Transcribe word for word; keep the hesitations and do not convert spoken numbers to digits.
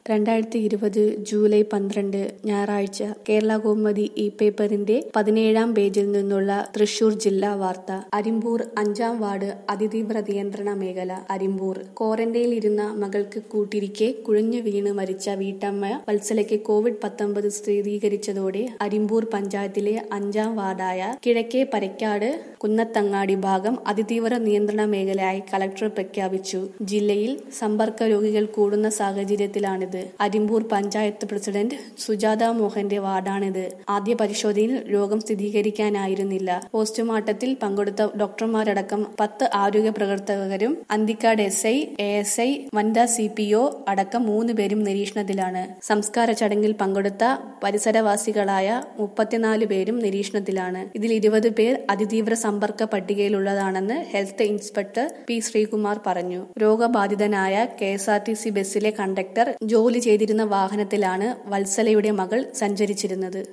രണ്ടായിരത്തി ഇരുപത് ജൂലൈ പന്ത്രണ്ട് ഞായറാഴ്ച കേരളകൗമുദി ഈ പേപ്പറിന്റെ പതിനേഴാം പേജിൽ നിന്നുള്ള തൃശൂർ ജില്ലാ വാർത്ത. അരിമ്പൂർ അഞ്ചാം വാർഡ് അതിതീവ്ര നിയന്ത്രണ മേഖല. അരിമ്പൂർ ക്വാറന്റൈനിലിരുന്ന മകൾക്ക് കൂട്ടിരിക്കെ കുഴഞ്ഞു വീണ് മരിച്ച വീട്ടമ്മ വത്സലയ്ക്ക് കോവിഡ് പത്തൊമ്പത് സ്ഥിരീകരിച്ചതോടെ അരിമ്പൂർ പഞ്ചായത്തിലെ അഞ്ചാം വാർഡായ കിഴക്കേ പരക്കാട് കുന്നത്തങ്ങാടി ഭാഗം അതിതീവ്ര നിയന്ത്രണ മേഖലയായി കളക്ടർ പ്രഖ്യാപിച്ചു. ജില്ലയിൽ സമ്പർക്ക രോഗികൾ കൂടുന്ന സാഹചര്യത്തിലാണിത്. അരിമ്പൂർ പഞ്ചായത്ത് പ്രസിഡന്റ് സുജാത മോഹന്റെ വാർഡാണിത്. ആദ്യ പരിശോധനയിൽ രോഗം സ്ഥിരീകരിക്കാനായിരുന്നില്ല. പോസ്റ്റ്മോർട്ടത്തിൽ പങ്കെടുത്ത ഡോക്ടർമാരടക്കം പത്ത് ആരോഗ്യ പ്രവർത്തകരും Anthikkad S I, A S I, വനിതാ സി പി ഒ അടക്കം മൂന്ന് പേരും നിരീക്ഷണത്തിലാണ്. സംസ്കാര ചടങ്ങിൽ പങ്കെടുത്ത പരിസരവാസികളായ മുപ്പത്തിനാല് പേരും നിരീക്ഷണത്തിലാണ്. ഇതിൽ ഇരുപത് പേർ അതിതീവ്ര സമ്പർക്ക പട്ടികയിലുള്ളതാണെന്ന് ഹെൽത്ത് ഇൻസ്പെക്ടർ പി ശ്രീകുമാർ പറഞ്ഞു. രോഗബാധിതനായ K S R T C ബസ്സിലെ കണ്ടക്ടർ ജോലി ചെയ്തിരുന്ന വാഹനത്തിലാണ് വത്സലയുടെ മകൾ സഞ്ചരിച്ചിരുന്നത്.